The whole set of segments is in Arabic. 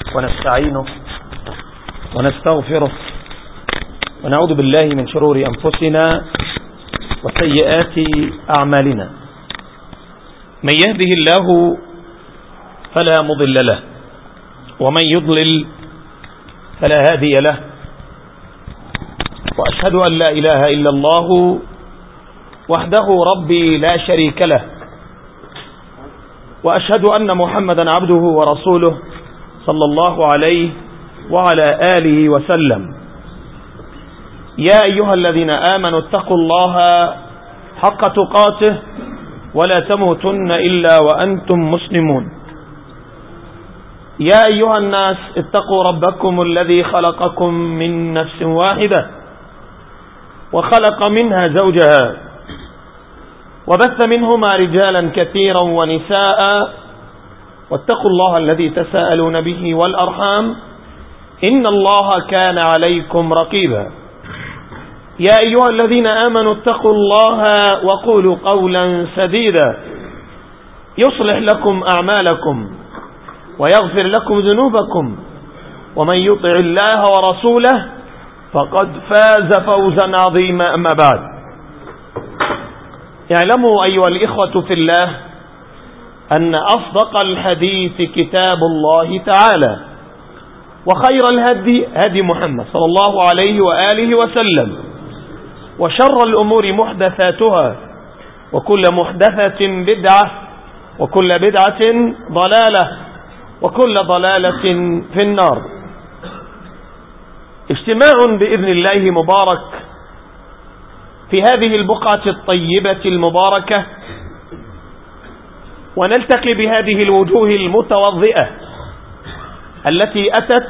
ونستعينه ونستغفره ونعوذ بالله من شرور أنفسنا وسيئات أعمالنا. من يهده الله فلا مضل له ومن يضلل فلا هادي له، وأشهد أن لا إله إلا الله وحده ربي لا شريك له، وأشهد أن محمدا عبده ورسوله صلى الله عليه وعلى آله وسلم. يا أيها الذين آمنوا اتقوا الله حق تقاته ولا تموتن إلا وأنتم مسلمون. يا أيها الناس اتقوا ربكم الذي خلقكم من نفس واحدة وخلق منها زوجها وبث منهما رجالا كثيرا ونساء، واتقوا الله الذي تساءلون به والأرحام إن الله كان عليكم رقيبا. يا أيها الذين آمنوا اتقوا الله وقولوا قولا سديدا يصلح لكم أعمالكم ويغفر لكم ذنوبكم، ومن يطع الله ورسوله فقد فاز فوزا عظيما. أما بعد، اعلموا أيها الإخوة في الله أن أصدق الحديث كتاب الله تعالى، وخير الهدي هدي محمد صلى الله عليه وآله وسلم، وشر الأمور محدثاتها، وكل محدثة بدعة، وكل بدعة ضلالة، وكل ضلالة في النار. اجتماع بإذن الله مبارك في هذه البقعة الطيبة المباركة، ونلتقي بهذه الوجوه المتوضئة التي أتت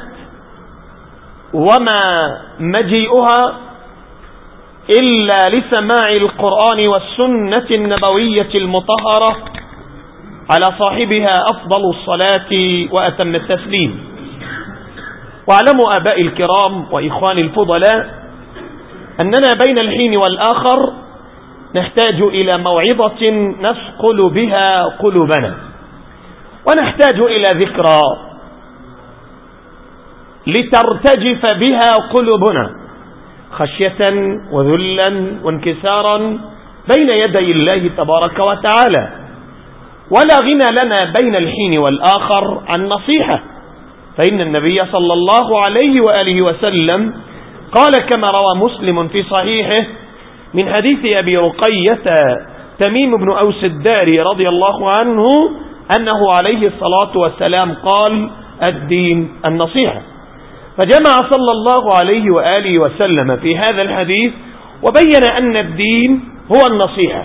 وما مجيئها إلا لسماع القرآن والسنة النبوية المطهرة على صاحبها أفضل الصلاة وأتم التسليم. واعلموا آبائي الكرام وإخواني الفضلاء أننا بين الحين والآخر نحتاج إلى موعظة نسقل بها قلوبنا، ونحتاج إلى ذكرى لترتجف بها قلوبنا خشية وذلا وانكسارا بين يدي الله تبارك وتعالى. ولا غنى لنا بين الحين والآخر عن نصيحة، فإن النبي صلى الله عليه وآله وسلم قال كما روى مسلم في صحيحه من حديث أبي رقية تميم بن أوس الداري رضي الله عنه أنه عليه الصلاة والسلام قال: الدين النصيحة. فجمع صلى الله عليه وآله وسلم في هذا الحديث وبين أن الدين هو النصيحة.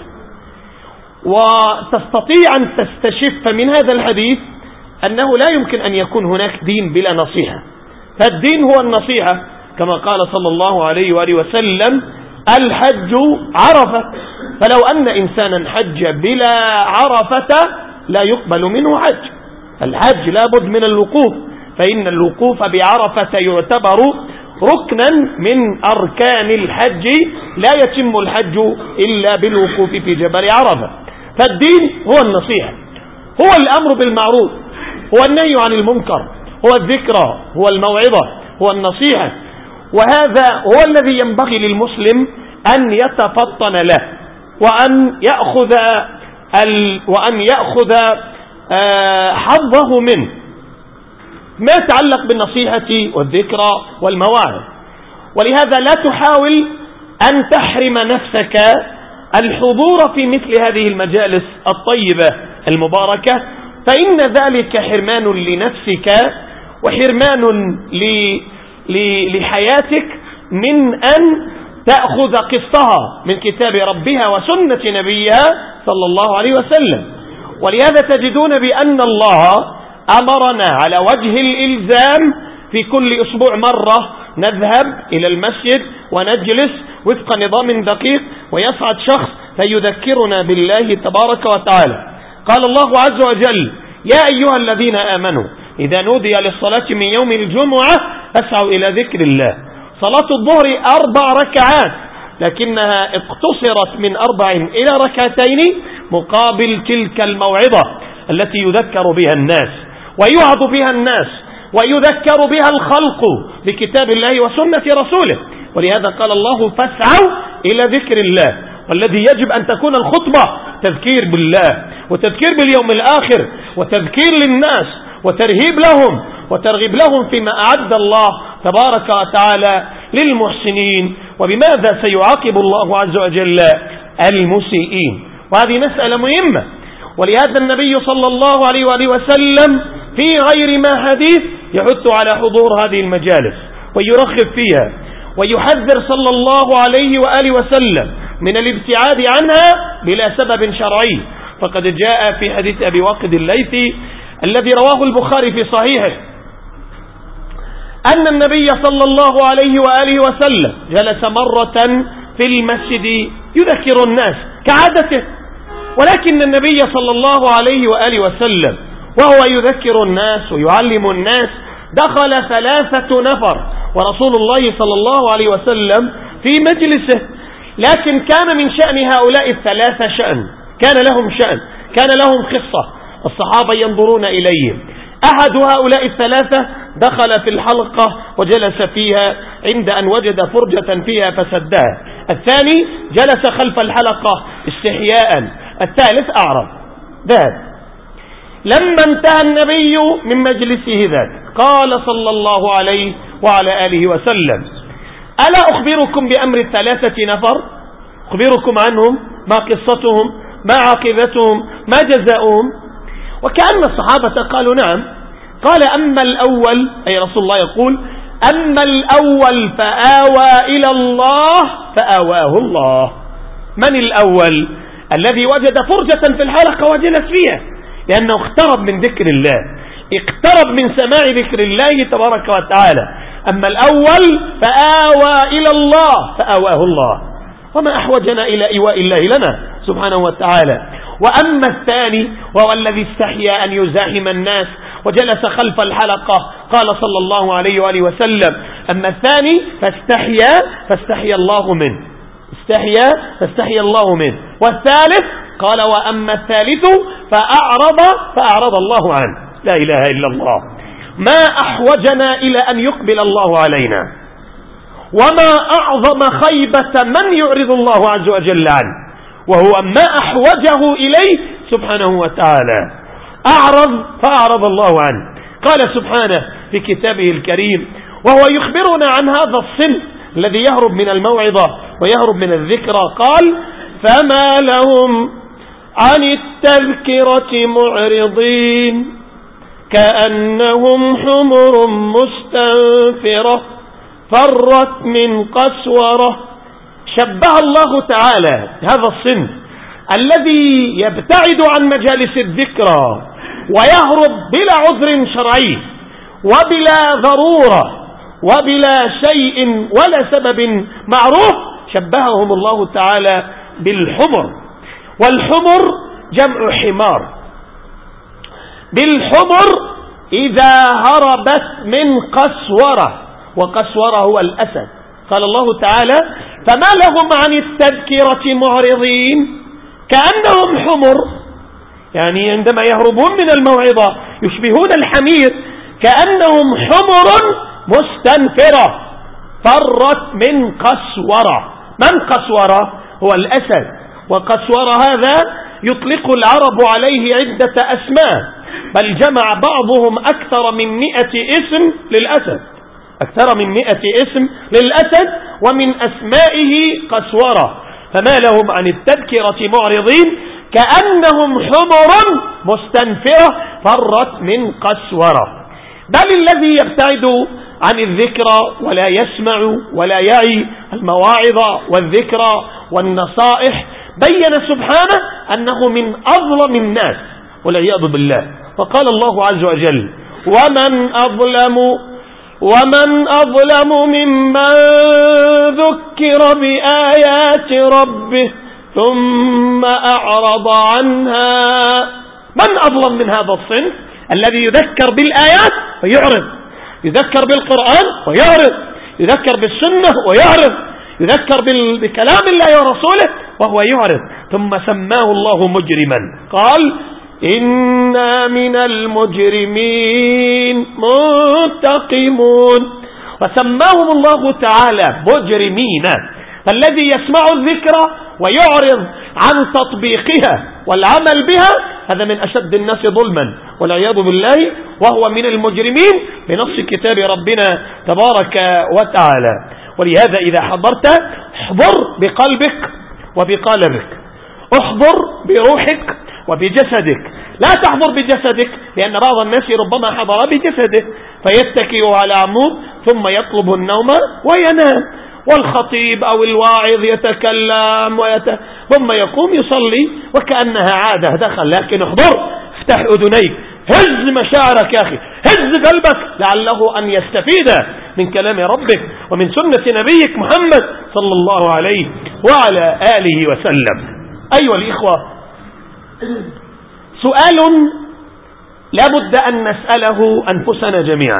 وتستطيع أن تستشف من هذا الحديث أنه لا يمكن أن يكون هناك دين بلا نصيحة، فالدين هو النصيحة، كما قال صلى الله عليه وآله وسلم: الحج عرفة، فلو أن إنسانا حج بلا عرفة لا يقبل منه حج. الحج لا بد من الوقوف، فإن الوقوف بعرفة يعتبر ركنا من أركان الحج، لا يتم الحج إلا بالوقوف في جبل عرفة. فالدين هو النصيحة، هو الأمر بالمعروف، هو النهي عن المنكر، هو الذكرى، هو الموعظة، هو النصيحة. وهذا هو الذي ينبغي للمسلم أن يتفطن له، وأن يأخذ حظه منه ما يتعلق بالنصيحة والذكرى والمواعظ. ولهذا لا تحاول أن تحرم نفسك الحضور في مثل هذه المجالس الطيبة المباركة، فإن ذلك حرمان لنفسك وحرمان لحياتك من أن تأخذ قسطها من كتاب ربها وسنة نبيها صلى الله عليه وسلم. ولهذا تجدون بأن الله أمرنا على وجه الإلزام في كل أسبوع مرة نذهب إلى المسجد ونجلس وفق نظام دقيق، ويصعد شخص فيذكرنا بالله تبارك وتعالى. قال الله عز وجل: يا أيها الذين آمنوا إذا نودي للصلاة من يوم الجمعة فاسعوا إلى ذكر الله. صلاة الظهر 4 ركعات، لكنها اقتصرت من 4 إلى 2 مقابل تلك الموعظة التي يذكر بها الناس ويوعظ بها الناس ويذكر بها الخلق بكتاب الله وسنة رسوله. ولهذا قال الله فاسعوا إلى ذكر الله. والذي يجب أن تكون الخطبة تذكير بالله وتذكير باليوم الآخر وتذكير للناس وترهيب لهم وترغيب لهم فيما أعد الله تبارك وتعالى للمحسنين، وبماذا سيعاقب الله عز وجل المسيئين. وهذه مسألة مهمة. ولهذا النبي صلى الله عليه وآله وسلم في غير ما حديث يحث على حضور هذه المجالس ويرخب فيها، ويحذر صلى الله عليه وآله وسلم من الابتعاد عنها بلا سبب شرعي. فقد جاء في حديث أبي واقد الليثي الذي رواه البخاري في صحيحه أن النبي صلى الله عليه وآله وسلم جلس مرة في المسجد يذكر الناس كعادته، ولكن النبي صلى الله عليه وآله وسلم وهو يذكر الناس ويعلم الناس دخل 3 نفر ورسول الله صلى الله عليه وسلم في مجلسه، لكن كان من شأن هؤلاء 3 شأن، كان لهم شأن، كان لهم خصة الصحابة ينظرون إليهم. أحد هؤلاء 3 دخل في الحلقة وجلس فيها عند أن وجد فرجة فيها فسدها. الثاني جلس خلف الحلقة استحياء. الثالث أعرض ذهب. لما انتهى النبي من مجلسه ذاك قال صلى الله عليه وعلى آله وسلم ألا أخبركم بأمر 3 نفر؟ أخبركم عنهم، ما قصتهم، ما عاقبتهم، ما جزاؤهم؟ وكأن الصحابة قالوا نعم. قال أما الأول، أي رسول الله يقول أما الأول فآوى إلى الله فآواه الله. من الأول؟ الذي وجد فرجة في الحلقة وجلس فيها، لأنه اقترب من ذكر الله، اقترب من سماع ذكر الله تبارك وتعالى. أما الأول فآوى إلى الله فآواه الله، وما أحوجنا إلى إيواء الله لنا سبحانه وتعالى. وأما الثاني وهو الذي استحيا أن يزاحم الناس وجلس خلف الحلقة قال صلى الله عليه وآله وسلم أما الثاني فاستحيا الله منه، استحيا فاستحيا الله منه. والثالث قال وأما الثالث فأعرض الله عنه. لا إله إلا الله. ما أحوجنا إلى أن يقبل الله علينا، وما أعظم خيبة من يعرض الله عز وجل عنه، وهو ما أحوجه إليه سبحانه وتعالى. أعرض فأعرض الله عنه. قال سبحانه في كتابه الكريم وهو يخبرنا عن هذا الصنف الذي يهرب من الموعظة ويهرب من الذكرى، قال فما لهم عن التذكرة معرضين كأنهم حمر مستنفرة فرت من قسورة. شبه الله تعالى هذا الصنف الذي يبتعد عن مجالس الذكرى ويهرب بلا عذر شرعي وبلا ضرورة وبلا شيء ولا سبب معروف، شبههم الله تعالى بالحمر. والحمر جمع حمار. بالحمر إذا هربت من قسورة، وقسورة هو الأسد. قال الله تعالى فما لهم عن التذكرة معرضين كأنهم حمر، يعني عندما يهربون من الموعظة يشبهون الحمير، كأنهم حمر مستنفرة فرت من قسورة. من قسورة؟ هو الأسد. وقسورة هذا يطلق العرب عليه عدة أسماء، بل جمع بعضهم أكثر من 100 اسم للأسد، أكثر من 100 اسم للأسد، ومن أسمائه قسورة. فما لهم عن التذكرة معرضين كأنهم حمر مستنفرة فرت من قسورة. بل الذي يبتعد عن الذكرى ولا يسمع ولا يعي المواعظ والذكرى والنصائح بين سبحانه أنه من أظلم الناس والعياذ بالله. وقال الله عز وجل ومن أظلم ممن ذكر بآيات ربه ثم أعرض عنها. من أظلم من هذا الصنف الذي يذكر بالآيات ويعرض، يذكر بالقرآن ويعرض، يذكر بالسنة ويعرض، يذكر بكلام الله ورسوله وهو يعرض، ثم سماه الله مجرما. قال إنا من المجرمين منتقمون. وسماهم الله تعالى مجرمين. فالذي يسمع الذكر ويعرض عن تطبيقها والعمل بها هذا من أشد الناس ظلما والعياذ بالله، وهو من المجرمين بنص كتاب ربنا تبارك وتعالى. ولهذا إذا حضرت احضر بقلبك وبقالبك، احضر بروحك وبجسدك. لا تحضر بجسدك، لأن بعض الناس ربما حضر بجسده فيتكئ على عمود ثم يطلب النوم وينام، والخطيب أو الواعظ يتكلم ثم يقوم يصلي وكأنها عادة دخل. لكن احضر، افتح أذنيك، هز مشاعرك يا أخي، هز قلبك لعله أن يستفيد من كلام ربك ومن سنة نبيك محمد صلى الله عليه وعلى آله وسلم. أيها الإخوة، سؤال لابد أن نسأله أنفسنا جميعا،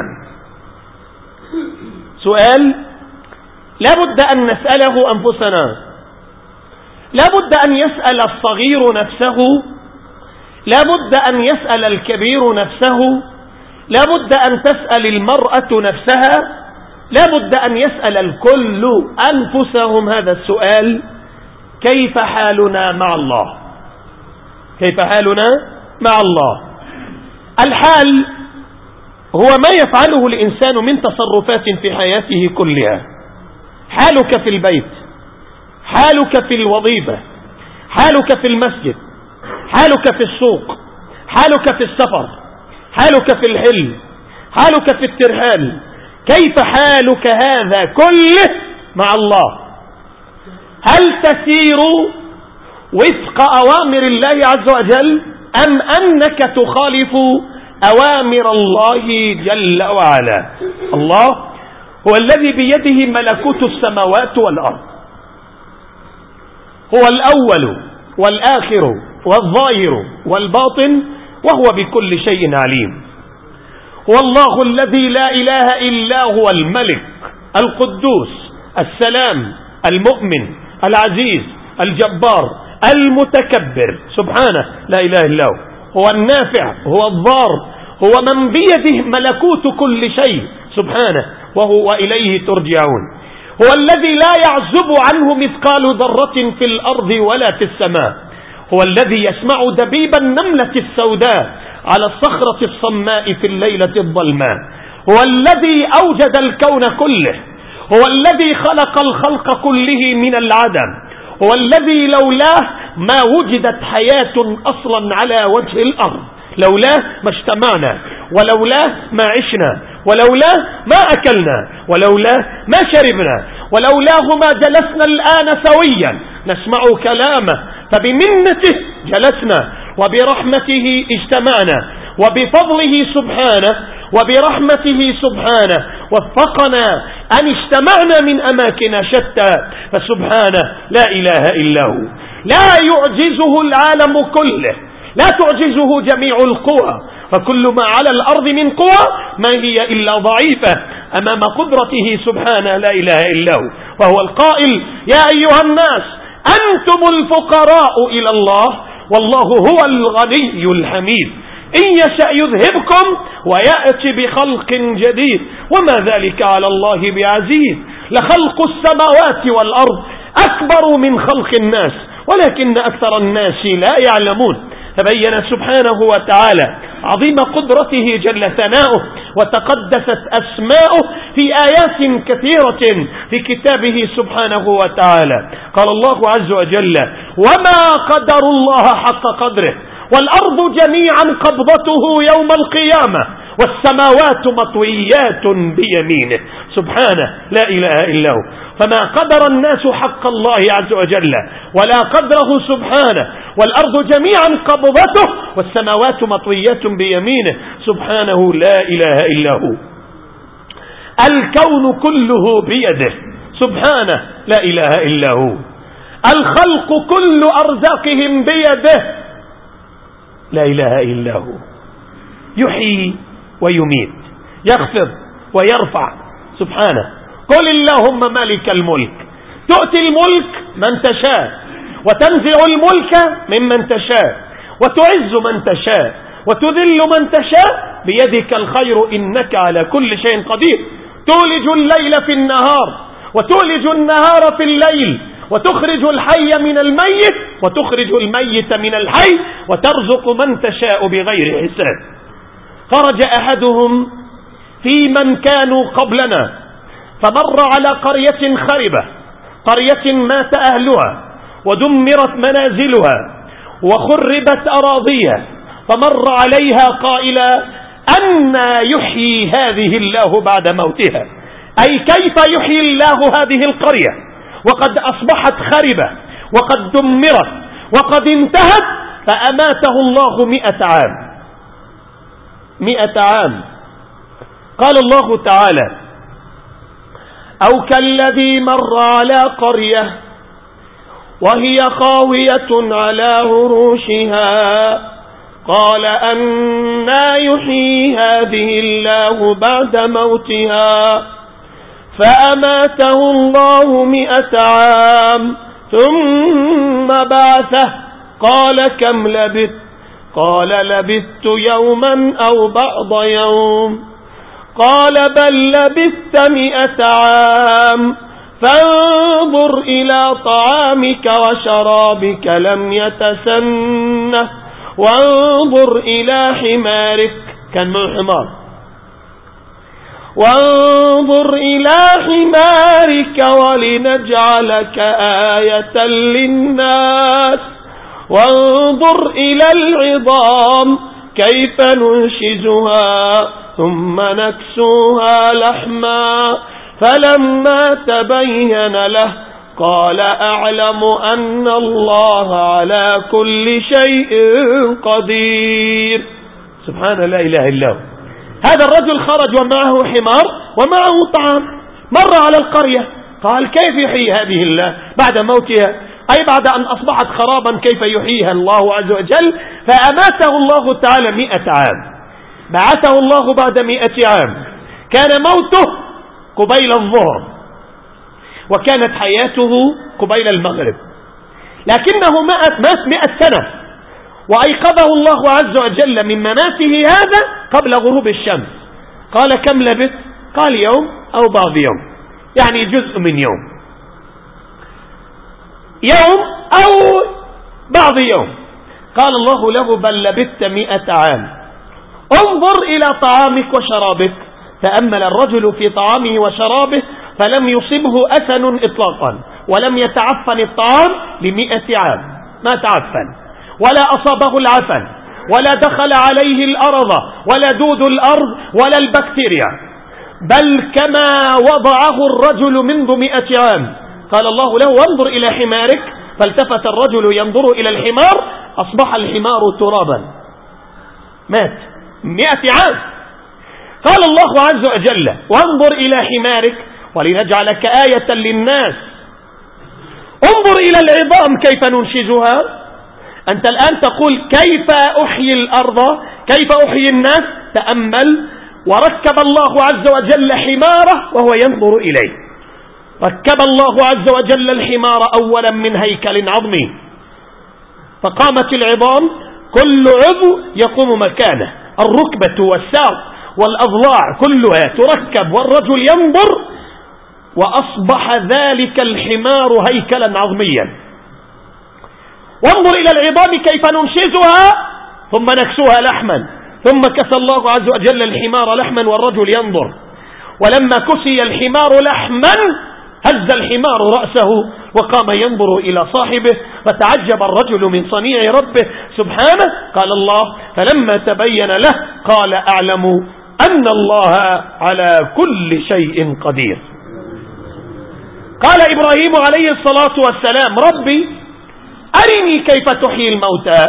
سؤال لابد أن نسأله أنفسنا. لابد أن يسأل الصغير نفسه، لابد أن يسأل الكبير نفسه، لابد أن تسأل المرأة نفسها، لابد أن يسأل الكل أنفسهم هذا السؤال: كيف حالنا مع الله؟ كيف حالنا مع الله؟ الحال هو ما يفعله الإنسان من تصرفات في حياته كلها. حالك في البيت، حالك في الوظيفة، حالك في المسجد، حالك في السوق، حالك في السفر، حالك في الحل، حالك في الترحال. كيف حالك هذا كله مع الله؟ هل تسير وفق أوامر الله عز وجل أم أنك تخالف أوامر الله جل وعلا؟ الله هو الذي بيده ملكوت السماوات والأرض، هو الأول والآخر والظاهر والباطن، وهو بكل شيء عليم. هو الله الذي لا إله إلا هو الملك القدوس السلام المؤمن العزيز الجبار المتكبر سبحانه لا إله إلا هو. هو النافع، هو الضار، هو من بيده ملكوت كل شيء سبحانه، وهو إليه ترجعون. هو الذي لا يعزب عنه مثقال ذرة في الأرض ولا في السماء. هو الذي يسمع دبيب النملة السوداء على الصخرة الصماء في الليلة الظلماء. هو الذي أوجد الكون كله، هو الذي خلق الخلق كله من العدم، هو الذي لولاه ما وجدت حياة أصلا على وجه الأرض. لولاه ما اجتمعنا، ولولاه ما عشنا، ولولاه ما أكلنا، ولولاه ما شربنا، ولولاه ما جلسنا الآن سويا نسمع كلامه. فبمنته جلسنا، وبرحمته اجتمعنا، وبفضله سبحانه وبرحمته سبحانه وفقنا أن اجتمعنا من أماكن شتى. فسبحانه لا إله إلا هو، لا يعجزه العالم كله، لا تعجزه جميع القوى، فكل ما على الأرض من قوى ما هي إلا ضعيفة أمام قدرته سبحانه لا إله إلا هو. وهو القائل: يا أيها الناس أنتم الفقراء إلى الله والله هو الغني الحميد، إن يشأ يذهبكم ويأتي بخلق جديد وما ذلك على الله بعزيز. لخلق السماوات والأرض أكبر من خلق الناس ولكن أكثر الناس لا يعلمون. تبين سبحانه وتعالى عظيم قدرته جل ثناؤه وتقدست أسماؤه في آيات كثيرة في كتابه سبحانه وتعالى. قال الله عز وجل: وما قدر الله حق قدره والأرض جميعا قبضته يوم القيامة والسماوات مطويات بيمينه سبحانه لا إله إلا هو. فما قدر الناس حق الله عز وجل ولا قدره سبحانه، والأرض جميعا قبضته والسماوات مطويات بيمينه سبحانه لا إله إلا هو. الكون كله بيده سبحانه لا إله إلا هو. الخلق كل أرزاقهم بيده لا إله إلا هو. يحيي ويميت، يخفض ويرفع سبحانه. قل اللهم مالك الملك تؤتي الملك من تشاء وتنزع الملك ممن تشاء وتعز من تشاء وتذل من تشاء، بيدك الخير إنك على كل شيء قدير. تولج الليل في النهار وتولج النهار في الليل، وتخرج الحي من الميت وتخرج الميت من الحي، وترزق من تشاء بغير حساب. خرج أحدهم في من كانوا قبلنا فمر على قرية خربة، قرية مات أهلها ودمرت منازلها وخربت أراضيها، فمر عليها قائلا: أنى يحيي هذه الله بعد موتها؟ أي كيف يحيي الله هذه القرية وقد أصبحت خربة وقد دمرت وقد انتهت؟ فأماته الله 100 عام. 100 عام. قال الله تعالى: أو كالذي مر على قرية وهي خاوية على عروشها قال أنى يحيي هذه الله بعد موتها؟ فأماته الله 100 عام ثم بعثه قال: كم لبثت؟ قال: لبثت يوما أو بعض يوم. قال: بل لبثت 100 عام، فانظر إلى طعامك وشرابك لم يتسنه، وانظر إلى حمارك، كان من الحمار، وانظر إلى حمارك ولنجعلك آية للناس، وانظر إلى العظام كيف ننشزها ثم نكسوها لحما، فلما تبين له قال: أعلم أن الله على كل شيء قدير. سبحان لا إله إلا هو. هذا الرجل خرج ومعه حمار ومعه طعام، مر على القرية قال: كيف يحيي هذه الله بعد موتها؟ أي بعد أن أصبحت خرابا كيف يحييها الله عز وجل؟ فأماته الله تعالى 100 عام، بعثه الله بعد 100 عام. كان موته قبيل الظهر وكانت حياته قبيل المغرب، لكنه مات 100 سنة، وأيقظه الله عز وجل من مماته هذا قبل غروب الشمس. قال: كم لبثت؟ قال: يوم أو بعض يوم، يعني جزء من يوم، يوم أو بعض يوم. قال الله له: بل لبثت 100 عام، انظر إلى طعامك وشرابك. تأمل الرجل في طعامه وشرابه فلم يصبه أثن إطلاقا، ولم يتعفن الطعام ل100 عام، ما تعفن ولا أصابه العفن ولا دخل عليه الأرض ولا دود الأرض ولا البكتيريا، بل كما وضعه الرجل منذ 100 عام. قال الله له: وانظر إلى حمارك، فالتفت الرجل ينظر إلى الحمار، أصبح الحمار ترابا، مات 100 عام. قال الله عز وجل: وانظر إلى حمارك ولنجعلك آية للناس، انظر إلى العظام كيف ننشزها. أنت الآن تقول: كيف أحيي الأرض؟ كيف أحيي الناس؟ تأمل. وركب الله عز وجل حماره وهو ينظر إليه، ركب الله عز وجل الحمار أولا من هيكل عظمي، فقامت العظام كل عضو يقوم مكانه، الركبة والساق والأضلاع كلها تركب والرجل ينظر، وأصبح ذلك الحمار هيكلا عظميا. وانظر إلى العظام كيف ننشزها ثم نكسوها لحما، ثم كسى الله عز وجل الحمار لحما والرجل ينظر. ولما كسي الحمار لحما هز الحمار رأسه وقام ينظر إلى صاحبه، فتعجب الرجل من صنيع ربه سبحانه. قال الله: فلما تبين له قال: أعلم أن الله على كل شيء قدير. قال إبراهيم عليه الصلاة والسلام: ربي أرني كيف تحيي الموتى.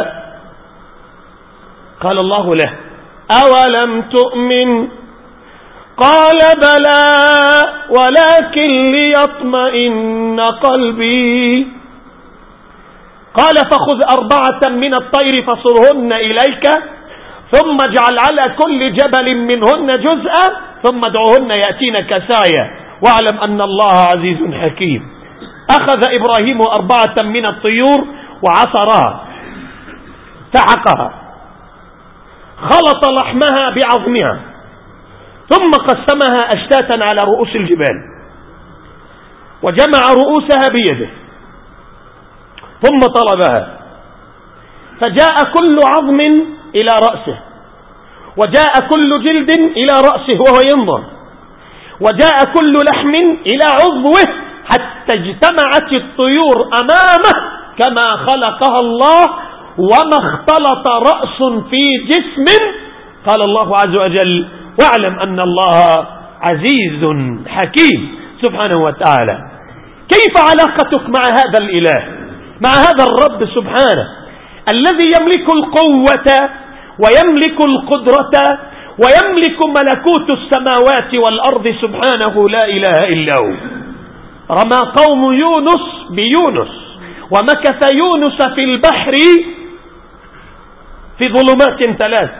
قال الله له: أولم تؤمن؟ قال: بلى ولكن ليطمئن قلبي. قال: فخذ 4 من الطير فصرهن إليك، ثم اجعل على كل جبل منهن جزءا، ثم ادعوهن يأتينك سعيا، واعلم أن الله عزيز حكيم. أخذ إبراهيم 4 من الطيور وعصرها سحقها، خلط لحمها بعظمها، ثم قسمها أشتاتا على رؤوس الجبال، وجمع رؤوسها بيده، ثم طلبها، فجاء كل عظم إلى رأسه، وجاء كل جلد إلى رأسه وهو ينظر، وجاء كل لحم إلى عضوه، حتى اجتمعت الطيور أمامه كما خلقها الله، وما اختلط رأس في جسم. قال الله عز وجل: واعلم أن الله عزيز حكيم سبحانه وتعالى. كيف علاقتك مع هذا الإله، مع هذا الرب سبحانه الذي يملك القوة ويملك القدرة ويملك ملكوت السماوات والأرض سبحانه لا إله إلا هو؟ رمى قوم يونس بيونس، ومكث يونس في البحر في ظلمات 3.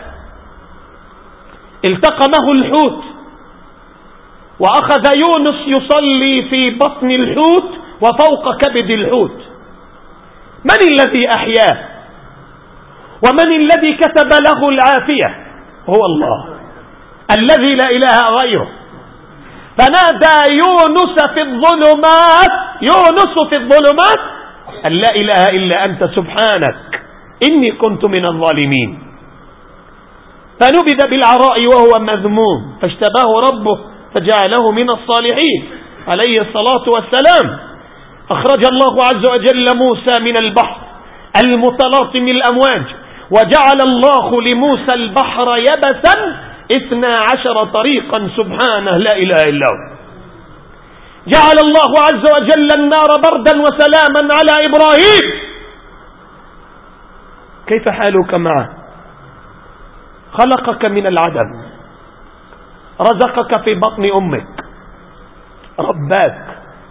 التقمه الحوت، وأخذ يونس يصلي في بطن الحوت وفوق كبد الحوت. من الذي أحياه؟ ومن الذي كتب له العافية؟ هو الله الذي لا إله غيره. فنادى يونس في الظلمات، يونس في الظلمات أن لا إله إلا أنت سبحانك إني كنت من الظالمين. فنبذ بالعراء وهو مذموم، فاجتباه ربه فجعله من الصالحين عليه الصلاة والسلام. أخرج الله عز وجل موسى من البحر المتلاطم الأمواج، وجعل الله لموسى البحر يبسا 12 طريقا سبحانه لا إله إلا هو. جعل الله عز وجل النار بردا وسلاما على إبراهيم. كيف حالك معه؟ خلقك من العدم، رزقك في بطن أمك، رباك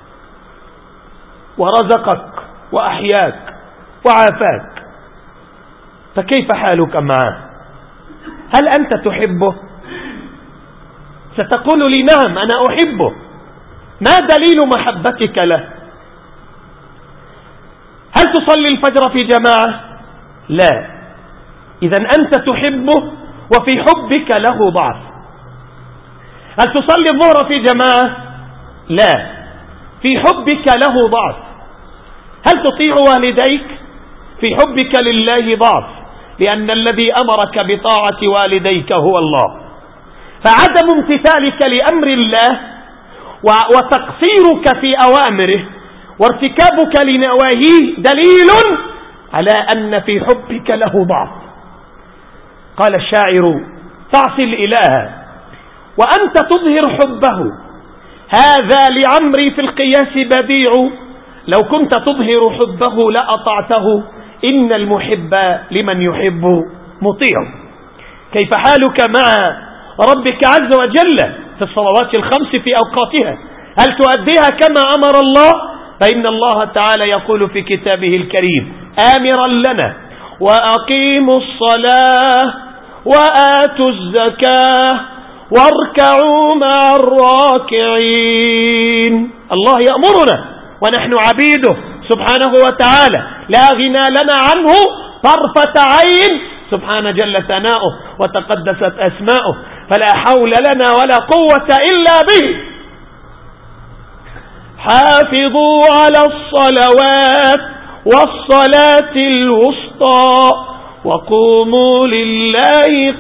ورزقك وأحياك وعافاك، فكيف حالك معه؟ هل أنت تحبه؟ ستقول لي نعم أنا أحبه. ما دليل محبتك له؟ هل تصلي الفجر في جماعة؟ لا. إذن أنت تحبه وفي حبك له ضعف. هل تصلي الظهر في جماعة؟ لا، في حبك له ضعف. هل تطيع والديك؟ في حبك لله ضعف، لأن الذي أمرك بطاعة والديك هو الله. فعدم امتثالك لأمر الله وتقصيرك في أوامره وارتكابك لنواهيه دليل على أن في حبك له ضعف. قال الشاعر: تعصي الإله وأنت تظهر حبه، هذا لعمري في القياس بديع، لو كنت تظهر حبه لأطعته، إن المحب لمن يحب مطيع. كيف حالك مع ربك عز وجل في الصلوات الخمس في أوقاتها؟ هل تؤديها كما أمر الله؟ فإن الله تعالى يقول في كتابه الكريم آمرا لنا: وأقيموا الصلاة وآتوا الزكاة واركعوا مع الراكعين. الله يأمرنا ونحن عبيده سبحانه وتعالى، لا غنى لنا عنه طرفة عين، سبحان جل ثناؤه وتقدست أسماؤه، فلا حول لنا ولا قوة إلا به. حافظوا على الصلوات والصلاة الوسطى وقوموا لله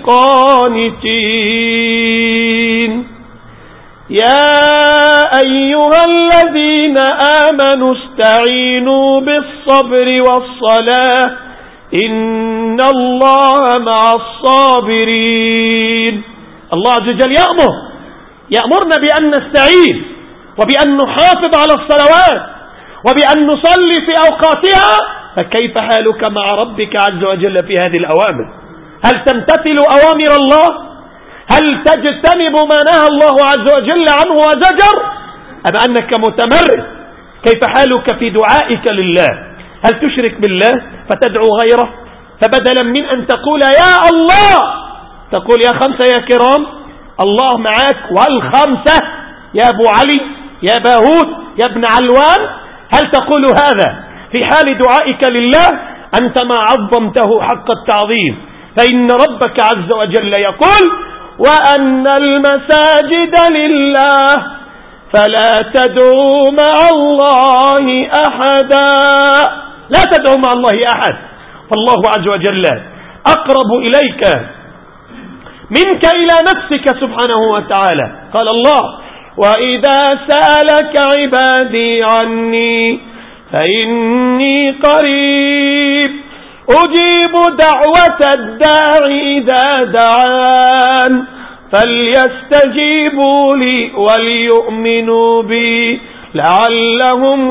قانتين. يا أيها الذين آمنوا استعينوا بالصبر والصلاة إن الله مع الصابرين. الله عز وجل يأمرنا بأن نستعين وبأن نحافظ على الصلوات وبأن نصلي في أوقاتها. فكيف حالك مع ربك عز وجل في هذه الأوامر؟ هل تمتثل أوامر الله؟ هل تجتنب ما نهى الله عز وجل عنه وزجر؟ أم أنك متمرد؟ كيف حالك في دعائك لله؟ هل تشرك بالله فتدعو غيره؟ فبدلا من أن تقول يا الله تقول يا خمسة يا كرام، الله معك والخمسة، يا أبو علي يا باهوت يا ابن علوان. هل تقول هذا في حال دعائك لله؟ أنت ما عظمته حق التعظيم، فإن ربك عز وجل يقول: وأن المساجد لله فلا تدعوا مع الله أحدا. لا تدعوا مع الله أحد، فالله عز وجل أقرب إليك منك إلى نفسك سبحانه وتعالى. قال الله: وإذا سألك عبادي عني فإني قريب أجيب دعوة الداع إذا دعان فليستجيبوا لي وليؤمنوا بي لعلهم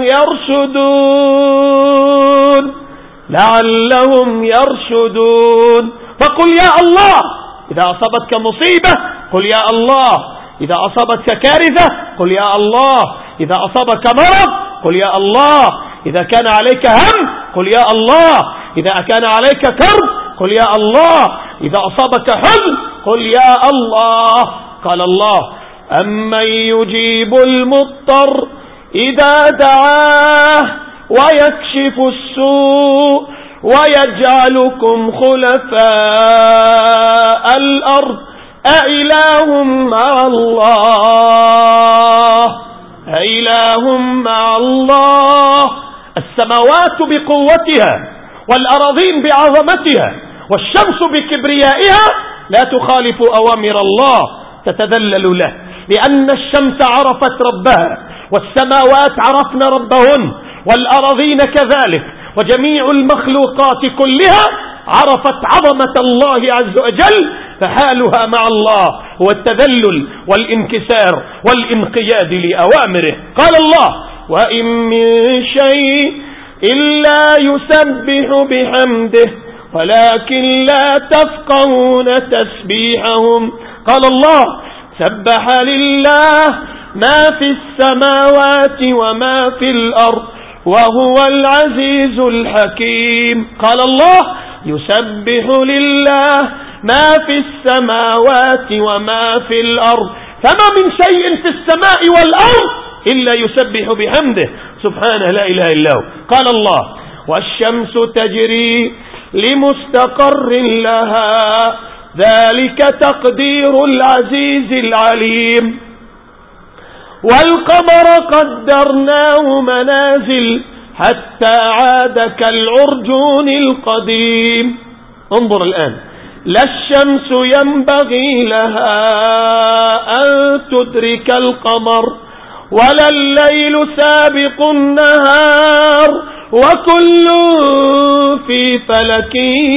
يرشدون. فقل يا الله إذا أصابتك مصيبة، قل يا الله إذا أصابتك كارثة، قل يا الله إذا أصابك مرض، قل يا الله إذا كان عليك هم، قل يا الله إذا كان عليك كرب، قل يا الله إذا أصابك حزن، قل يا الله. قال الله: أمن يجيب المضطر إذا دعاه ويكشف السوء ويجعلكم خلفاء الأرض أإله مع الله. السماوات بقوتها والأراضين بعظمتها والشمس بكبريائها لا تخالف أوامر الله، تتذلل له، لأن الشمس عرفت ربها والسماوات عرفن ربهن والأراضين كذلك، وجميع المخلوقات كلها عرفت عظمة الله عز وجل، فحالها مع الله هو التذلل والانكسار والانقياد لأوامره. قال الله: وإن من شيء إلا يسبح بحمده ولكن لا تفقهون تسبيحهم. قال الله: سبح لله ما في السماوات وما في الأرض وهو العزيز الحكيم. قال الله: يسبح لله ما في السماوات وما في الأرض، فما من شيء في السماء والأرض إلا يسبح بحمده سبحانه لا إله إلا هو. قال الله: والشمس تجري لمستقر لها ذلك تقدير العزيز العليم. والقمر قدرناه منازل حتى عاد كالعرجون القديم. انظر الآن: لا الشمس ينبغي لها أن تدرك القمر ولا الليل سابق النهار وكل في فلك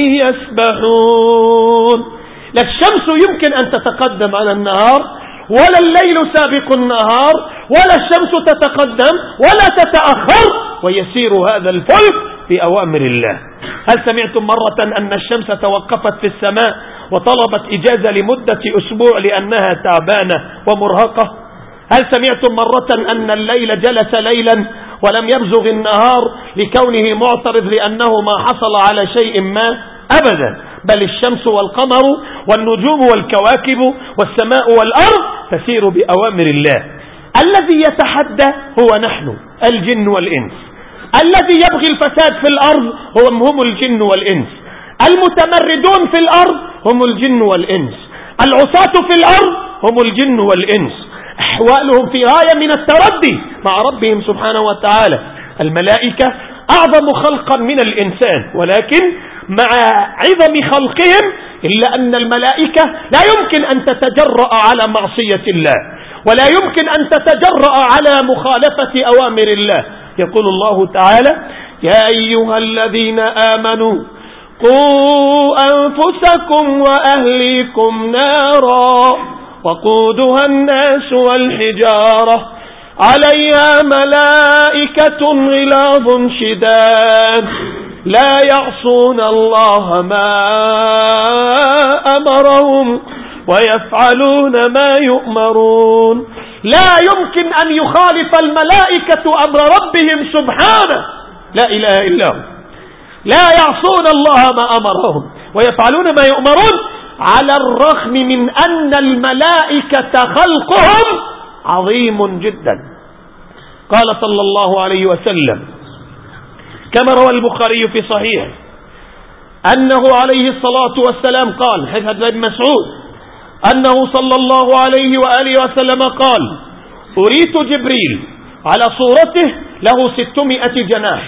يسبحون. لا الشمس يمكن أن تتقدم على النهار ولا الليل سابق النهار ولا الشمس تتقدم ولا تتأخر، ويسير هذا الفلك بأوامر الله. هل سمعتم مرة أن الشمس توقفت في السماء وطلبت إجازة لمدة أسبوع لأنها تعبانة ومرهقة؟ هل سمعتم مرة أن الليل جلس ليلا ولم يبزغ النهار لكونه معترض لأنه ما حصل على شيء ما؟ أبدا، بل الشمس والقمر والنجوم والكواكب والسماء والأرض تسير بأوامر الله. الذي يتحدى هو نحن الجن والإنس، الذي يبغي الفساد في الأرض هم الجن والإنس، المتمردون في الأرض هم الجن والإنس، العصاة في الأرض هم الجن والإنس، أحوالهم في غاية من التردي مع ربهم سبحانه وتعالى. الملائكة أعظم خلقا من الإنسان، ولكن مع عظم خلقهم إلا أن الملائكة لا يمكن أن تتجرأ على معصية الله ولا يمكن أن تتجرأ على مخالفة أوامر الله. يقول الله تعالى: يا أيها الذين آمنوا قوا أنفسكم وأهليكم نارا وقودها الناس والحجارة عليها ملائكة غلاظ شداد لا يعصون الله ما أمرهم ويفعلون ما يؤمرون. لا يمكن أن يخالف الملائكة أمر ربهم سبحانه لا إله إلا هو، لا يعصون الله ما أمرهم ويفعلون ما يؤمرون، على الرغم من أن الملائكة خلقهم عظيم جدا. قال صلى الله عليه وسلم كما روى البخاري في صحيحه أنه عليه الصلاة والسلام قال، حديث عبد الله بن مسعود، أنه صلى الله عليه وآله وسلم قال: أريت جبريل على صورته له 600 جناح،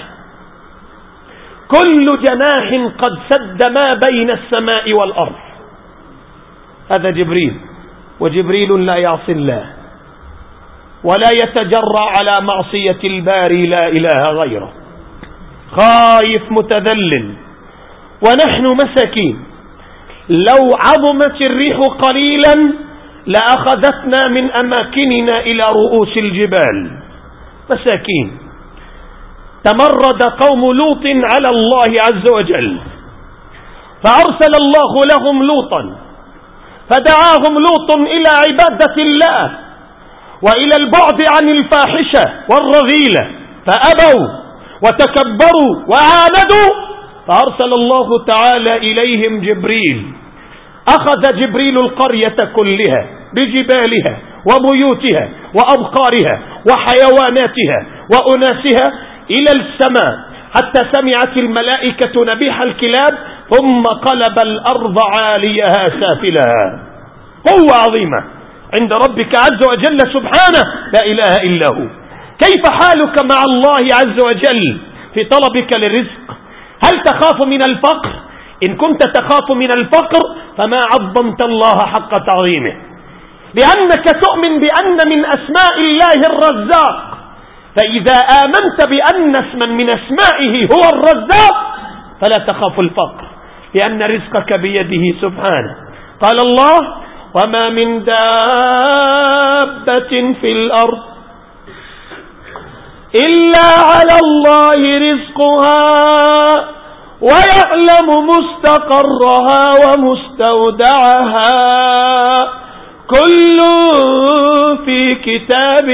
كل جناح قد سد ما بين السماء والأرض. هذا جبريل، وجبريل لا يعصي الله ولا يتجرأ على معصية الباري لا إله غيره، خايف متذلل، ونحن مساكين لو عظمت الريح قليلا لأخذتنا من أماكننا إلى رؤوس الجبال. مساكين. تمرد قوم لوط على الله عز وجل، فأرسل الله لهم لوطا، فدعاهم لوط إلى عبادة الله وإلى البعد عن الفاحشة والرذيلة، فأبوا وتكبروا وعاندوا، فأرسل الله تعالى إليهم جبريل. أخذ جبريل القرية كلها بجبالها وبيوتها وأبقارها وحيواناتها وأناسها إلى السماء، حتى سمعت الملائكة نبيح الكلاب، ثم قلب الأرض عاليها سافلها. قوة عظيمة عند ربك عز وجل سبحانه، لا إله إلا هو. كيف حالك مع الله عز وجل في طلبك للرزق؟ هل تخاف من الفقر؟ إن كنت تخاف من الفقر فما عظمت الله حق تعظيمه، لأنك تؤمن بأن من أسماء الله الرزاق، فإذا آمنت بأن اسما من أسمائه هو الرزاق فلا تخاف الفقر، لأن رزقك بيده سبحانه. قال الله: وما من دابة في الأرض إلا على الله رزقها ويعلم مستقرها ومستودعها كل في كتاب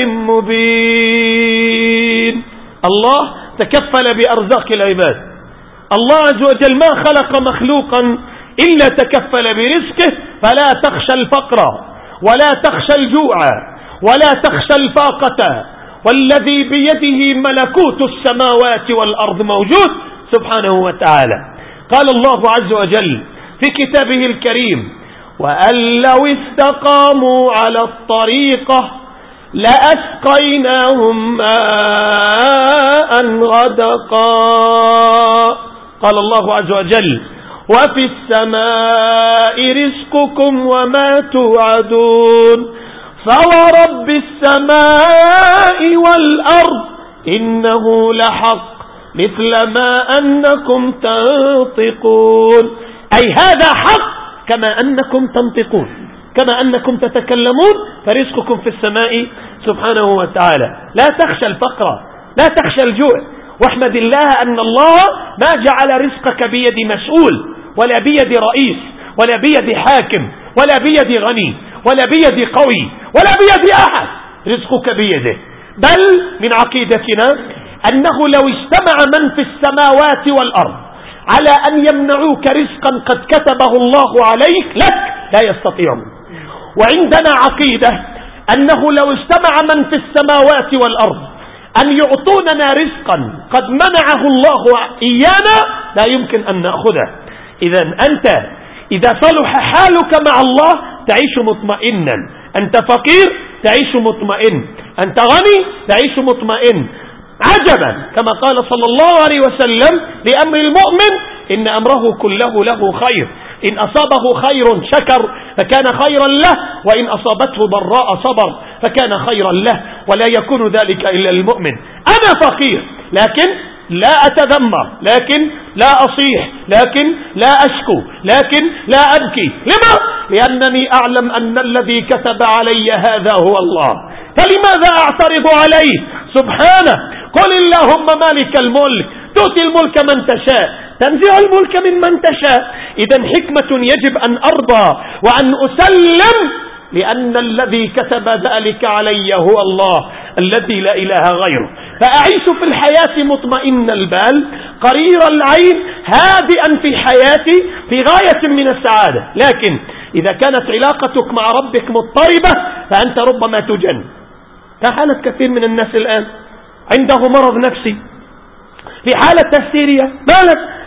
مبين. الله تكفل بأرزاق العباد. الله عز وجل ما خلق مخلوقا إلا تكفل برزقه، فلا تخشى الفقر ولا تخشى الجوع ولا تخشى الفاقة، والذي بيده ملكوت السماوات والأرض موجود سبحانه وتعالى. قال الله عز وجل في كتابه الكريم: وأن لو استقاموا على الطريقة لأسقيناهم ماء غدقا. قال الله عز وجل: وفي السماء رزقكم وما توعدون فورب السماء والأرض إنه لحق مثل ما أنكم تنطقون. أي هذا حق كما أنكم تنطقون، كما أنكم تتكلمون، فرزقكم في السماء سبحانه وتعالى. لا تخشى الفقر، لا تخشى الجوع، واحمد الله أن الله ما جعل رزقك بيد مسؤول ولا بيد رئيس ولا بيد حاكم ولا بيد غني ولا بيد قوي ولا بيد أحد، رزقك بيده. بل من عقيدتنا أنه لو اجتمع من في السماوات والأرض على أن يمنعوك رزقا قد كتبه الله عليك لك لا يستطيعون. وعندنا عقيدة أنه لو اجتمع من في السماوات والأرض أن يعطوننا رزقا قد منعه الله إيانا لا يمكن أن نأخذه. إذا أنت إذا صلح حالك مع الله تعيش مطمئنا، أنت فقير تعيش مطمئن، أنت غني تعيش مطمئن. عجبا كما قال صلى الله عليه وسلم لأمر المؤمن: إن أمره كله له خير، إن أصابه خير شكر فكان خيرا له، وإن أصابته ضراء صبر فكان خيرا له، ولا يكون ذلك إلا للمؤمن. أنا فقير لكن لا أتذمر، لكن لا أصيح، لكن لا أشكو، لكن لا أبكي. لما؟ لأنني أعلم أن الذي كتب علي هذا هو الله، فلماذا أعترض عليه سبحانه؟ قل اللهم مالك الملك تؤتي الملك من تشاء تنزع الملك ممن تشاء. إذا حكمة يجب أن أرضى وأن أسلم، لأن الذي كتب ذلك علي هو الله الذي لا إله غيره. فأعيش في الحياة مطمئن البال قرير العين هادئا في حياتي في غاية من السعادة. لكن إذا كانت علاقتك مع ربك مضطربة فأنت ربما تجن. كحالة كثير من الناس الآن عنده مرض نفسي، في حالة هستيريا. مالك؟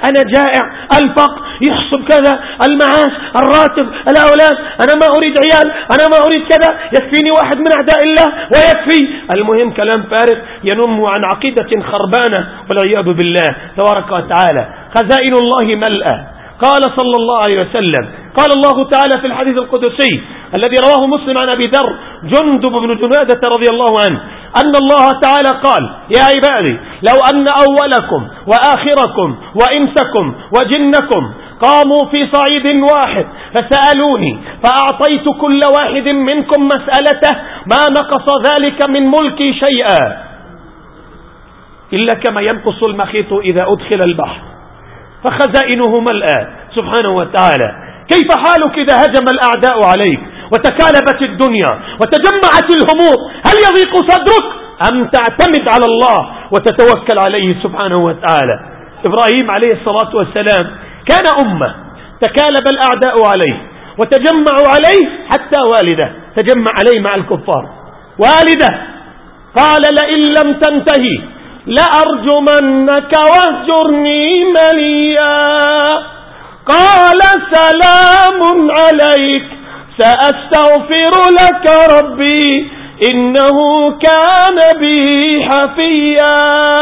أنا جائع، الفقر، يحسب كذا، المعاش، الراتب، الأولاد، أنا ما أريد عيال، أنا ما أريد كذا، يكفيني واحد من أعداء الله ويكفي. المهم كلام فارغ ينم عن عقيدة خربانة والعياذ بالله تبارك وتعالى. خزائن الله ملأى. قال صلى الله عليه وسلم، قال الله تعالى في الحديث القدسي الذي رواه مسلم عن أبي ذر جندب بن جنادة رضي الله عنه أن الله تعالى قال: يا عبادي لو أن أولكم وآخركم وإنسكم وجنكم قاموا في صعيد واحد فسألوني فأعطيت كل واحد منكم مسألته ما نقص ذلك من ملكي شيئا إلا كما ينقص المخيط إذا أدخل البحر. فخزائنه ملأى سبحانه وتعالى. كيف حالك إذا هجم الأعداء عليك وتكالبت الدنيا وتجمعت الهموم؟ هل يضيق صدرك أم تعتمد على الله وتتوكل عليه سبحانه وتعالى؟ إبراهيم عليه الصلاة والسلام كان أمة تكالب الأعداء عليه وتجمعوا عليه، حتى والده تجمع عليه مع الكفار. والده قال: لئن لم تنتهي لأرجمنك واهجرني مليا. قال: سلام عليك سأستغفر لك ربي إنه كان بي حفيا.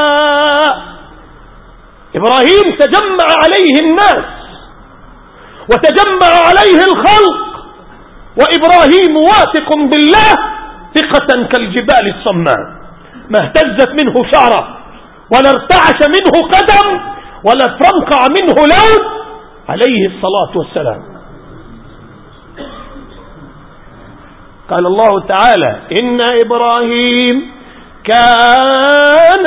إبراهيم تجمع عليه الناس وتجمع عليه الخلق، وإبراهيم واثق بالله ثقة كالجبال الصماء، ما اهتزت منه شعرة ولا ارتعش منه قدم ولا فرنقع منه لون عليه الصلاة والسلام. قال الله تعالى: إن إبراهيم كان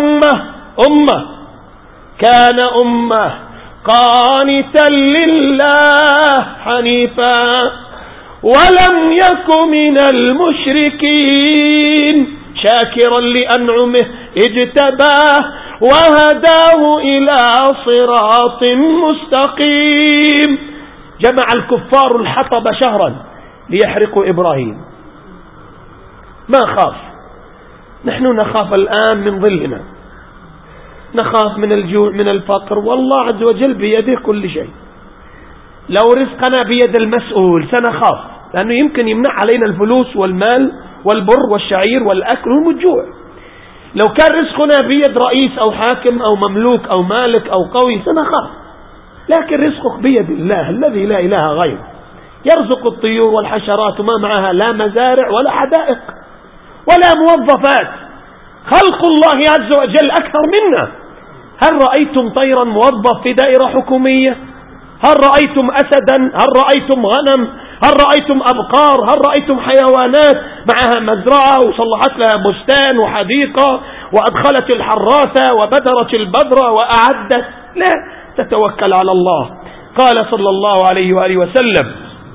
كان أمة قانتا لله حنيفا ولم يك من المشركين شاكرا لأنعمه اجتباه وهداه إلى صراط مستقيم. جمع الكفار الحطب شهرا ليحرقوا إبراهيم، ما خاف. نحن نخاف الآن من ظلنا، نخاف من الجوع من الفقر، والله عز وجل بيده كل شيء. لو رزقنا بيد المسؤول سنخاف، لأنه يمكن يمنع علينا الفلوس والمال والبر والشعير والأكل والجوع. لو كان رزقنا بيد رئيس أو حاكم أو مملوك أو مالك أو قوي سنخاف، لكن رزقك بيد الله الذي لا إله غيره، يرزق الطيور والحشرات وما معها لا مزارع ولا حدائق ولا موظفات. خلق الله عز وجل أكثر منا. هل رأيتم طيرا موظف في دائرة حكومية؟ هل رأيتم أسدا؟ هل رأيتم غنم؟ هل رأيتم أبقار؟ هل رأيتم حيوانات معها مزرعة وصلحت لها بستان وحديقة وأدخلت الحراثة وبدرت البذرة وأعدت؟ لا، تتوكل على الله. قال صلى الله عليه وآله وسلم: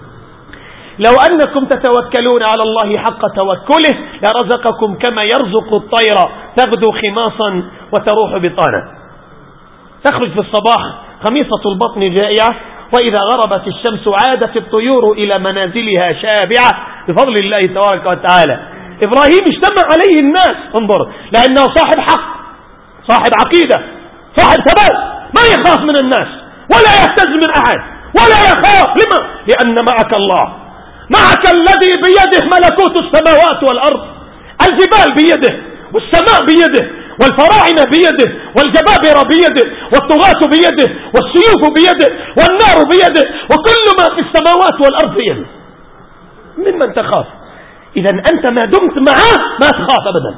لو أنكم تتوكلون على الله حق توكله لرزقكم كما يرزق الطير تغدو خماصا وتروح بطانا. تخرج في الصباح خميصة البطن جائعة، وإذا غربت الشمس عادت الطيور إلى منازلها شابعة بفضل الله تبارك وتعالى. إبراهيم اجتمع عليه الناس، انظر، لأنه صاحب حق، صاحب عقيدة، صاحب ثبات، ما يخاف من الناس ولا يهتز من أحد ولا يخاف. لما؟ لأن معك الله، معك الذي بيده ملكوت السماوات والأرض. الجبال بيده والسماء بيده والفراعنة بيده والجبابرة بيده والطغاة بيده والسيوف بيده والنار بيده وكل ما في السماوات والأرض بيده. ممن تخاف؟ إذا أنت ما دمت معه ما تخاف أبدا.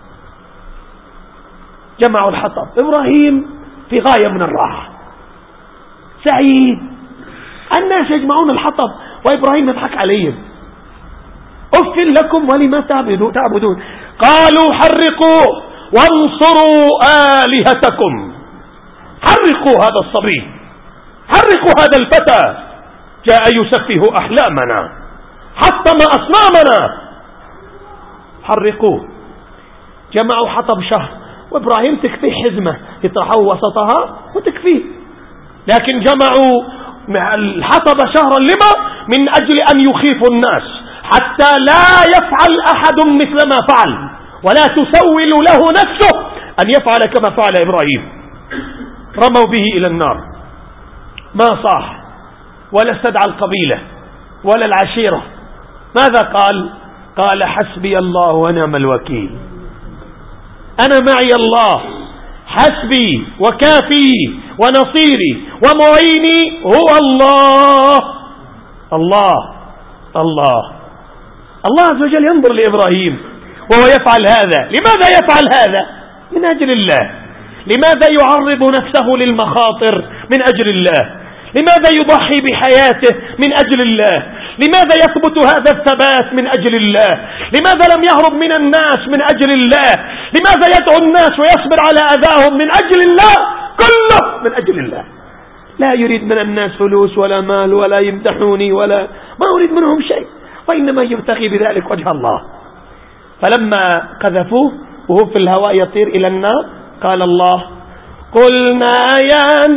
جمعوا الحطب. إبراهيم في غاية من الراحة، سعيد. الناس يجمعون الحطب وإبراهيم يضحك عليهم: أف لكم ولما تعبدون؟ قالوا: حرقوا وانصروا آلهتكم. حرقوا هذا الصبي، حرقوا هذا الفتى، جاء يسفه أحلامنا، حطم أصنامنا، حرقوه. جمعوا حطب شهر، وإبراهيم تكفيه حزمة يطرحه وسطها وتكفيه، لكن جمعوا الحطب شهرا. لما؟ من أجل أن يخيفوا الناس حتى لا يفعل أحد مثل ما فعل، ولا تسول له نفسه أن يفعل كما فعل إبراهيم. رموا به إلى النار، ما صاح ولا استدعى القبيلة ولا العشيرة. ماذا قال؟ قال حسبي الله ونعم الوكيل، أنا معي الله، حسبي وكافي ونصيري ومعيني هو الله. الله الله الله عز وجل ينظر لإبراهيم وهو يفعل هذا. لماذا يفعل هذا؟ من أجل الله. لماذا يعرض نفسه للمخاطر؟ من أجل الله. لماذا يضحي بحياته؟ من أجل الله. لماذا يثبت هذا الثبات؟ من أجل الله. لماذا لم يهرب من الناس؟ من أجل الله. لماذا يدعو الناس ويصبر على أذاهم؟ من أجل الله. كله من أجل الله. لا يريد من الناس فلوس ولا مال ولا يمدحوني ولا ما أريد منهم شيء، وإنما يبتغي بذلك وجه الله. فلما قذفوه وهو في الهواء يطير إلى النار قال الله قلنا يا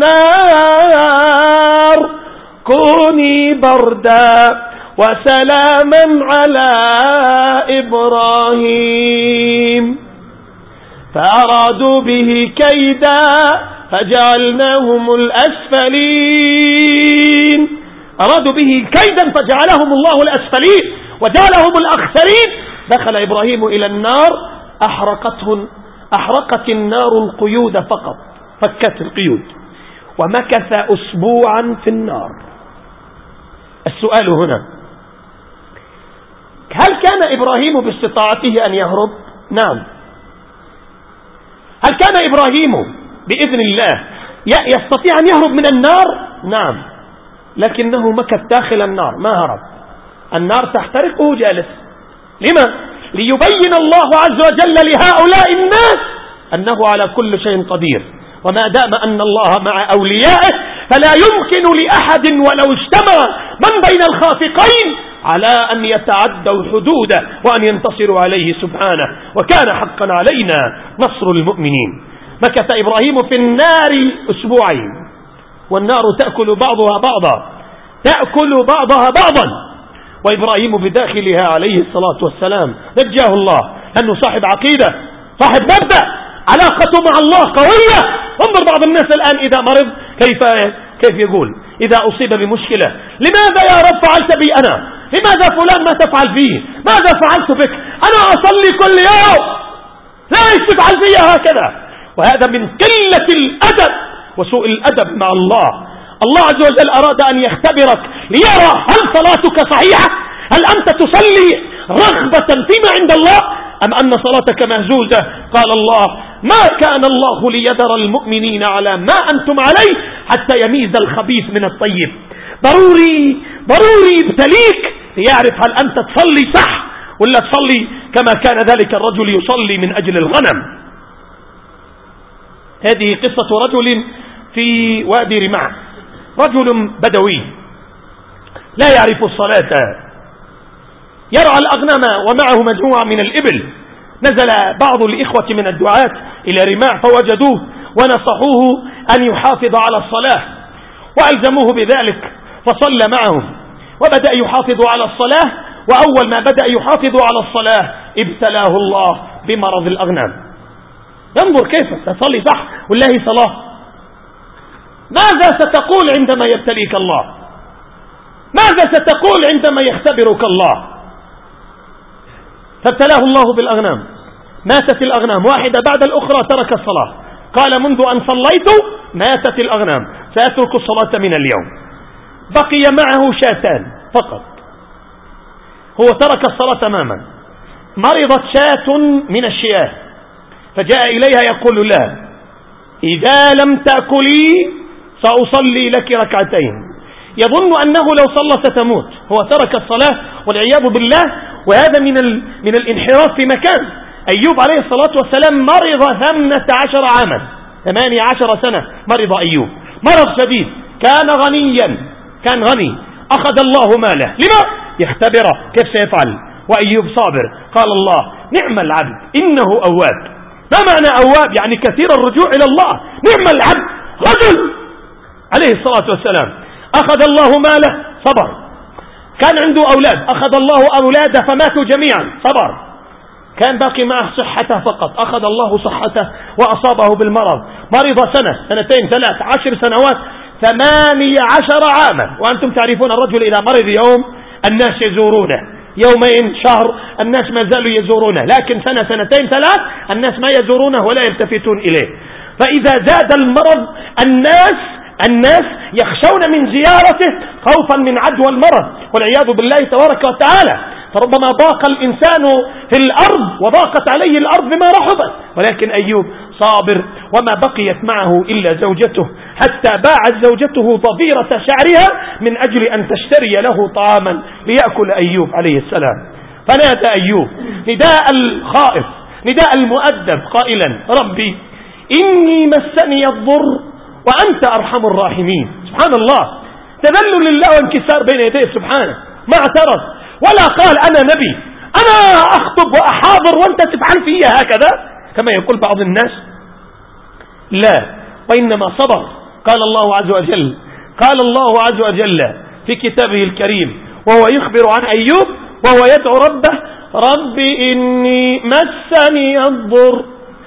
نار كوني بردا وسلاما على إبراهيم فأرادوا به كيدا فجعلناهم الأسفلين. أرادوا به كيدا فجعلهم الله الأسفلين وجعلهم الأخسرين. دخل إبراهيم إلى النار أحرقت النار القيود فقط، فكت القيود، ومكث أسبوعا في النار. السؤال هنا، هل كان إبراهيم باستطاعته أن يهرب؟ نعم. هل كان إبراهيم بإذن الله يستطيع أن يهرب من النار؟ نعم، لكنه مكث داخل النار ما هرب. النار تحترقه جالس. لما؟ ليبين الله عز وجل لهؤلاء الناس أنه على كل شيء قدير، وما دام أن الله مع أوليائه فلا يمكن لأحد ولو اجتمع من بين الخافقين على أن يتعدوا حدوده وأن ينتصروا عليه سبحانه، وكان حقا علينا نصر المؤمنين. مكث إبراهيم في النار أسبوعين، والنار تأكل بعضها بعضا، وإبراهيم بداخلها عليه الصلاة والسلام. نجاه الله أنه صاحب عقيدة، صاحب مبدأ، علاقته مع الله قوية. انظر بعض الناس الآن إذا مرض كيف يقول إذا أصيب بمشكلة: لماذا يا رب فعلت بي أنا؟ لماذا فلان ما تفعل فيه؟ ماذا فعلت بك؟ أنا أصلي كل يوم، لا تفعل بي هكذا. وهذا من قلة الأدب وسوء الأدب مع الله. الله عز وجل أراد أن يختبرك ليرى هل صلاتك صحيحة، هل أنت تصلي رغبة فيما عند الله أم أن صلاتك مهزوزة. قال الله: ما كان الله ليذر المؤمنين على ما أنتم عليه حتى يميز الخبيث من الطيب. ضروري ابتليك ليعرف هل أنت تصلي صح ولا تصلي كما كان ذلك الرجل يصلي من أجل الغنم. هذه قصة رجل في وادي رماع، رجل بدوي لا يعرف الصلاة، يرعى الأغنام ومعه مجموعة من الإبل. نزل بعض الإخوة من الدعاة إلى رماع فوجدوه ونصحوه أن يحافظ على الصلاة وألزموه بذلك، فصلى معهم وبدأ يحافظ على الصلاة. وأول ما بدأ يحافظ على الصلاة ابتلاه الله بمرض الأغنام. انظر كيف تصلي صح والله صلاة. ماذا ستقول عندما يبتليك الله؟ ماذا ستقول عندما يختبرك الله؟ فابتلاه الله بالأغنام، ماتت الأغنام واحدة بعد الأخرى، ترك الصلاة. قال: منذ أن صليت ماتت الأغنام، سأترك الصلاة من اليوم. بقي معه شاتان فقط، هو ترك الصلاة تماما. مرضت شاة من الشياه فجاء إليها يقول لها: إذا لم تأكلي سأصلي لك ركعتين. يظن أنه لو صلى ستموت، هو ترك الصلاة والعياذ بالله. وهذا من الانحراف في مكان. أيوب عليه الصلاة والسلام مرض 18 عاما، 18 سنة مرض أيوب، مرض شديد، كان غنيا، كان غني، أخذ الله ماله. لما؟ يختبره كيف سيفعل. وأيوب صابر. قال الله: نعم العبد إنه أواب. ما معنى أواب؟ يعني كثير الرجوع إلى الله. نعم العبد، رجل عليه الصلاة والسلام أخذ الله ماله، صبر. كان عنده أولاد، أخذ الله أولاده فماتوا جميعا، صبر. كان باقي معه صحته فقط، أخذ الله صحته وأصابه بالمرض. مرض سنة، سنتين، 3، 10 سنوات، 18 عاما، وأنتم تعرفون الرجل إذا مرض يوم الناس يزورونه، يومين، شهر، الناس ما زالوا يزورونه، لكن سنة، سنتين، 3 الناس ما يزورونه ولا يلتفتون إليه. فإذا زاد المرض الناس يخشون من زيارته خوفا من عدوى المرض والعياذ بالله تبارك وتعالى. فربما ضاق الإنسان في الأرض وضاقت عليه الأرض بما رحبت، ولكن أيوب صابر، وما بقيت معه إلا زوجته، حتى باعت زوجته ضفيرة شعرها من أجل أن تشتري له طعاما ليأكل أيوب عليه السلام. فنادى أيوب نداء الخائف، نداء المؤدب، قائلا ربي إني مسني الضر وأنت أرحم الراحمين. سبحان الله، تذلل لله وانكسار بين يديه سبحانه، ما اعترض ولا قال أنا نبي، أنا أخطب وأحاضر وأنت تفعل فيها هكذا كما يقول بعض الناس. لا، وإنما صبر. قال الله عز وجل في كتابه الكريم وهو يخبر عن أيوب وهو يدعو ربه رب إني مسني الضر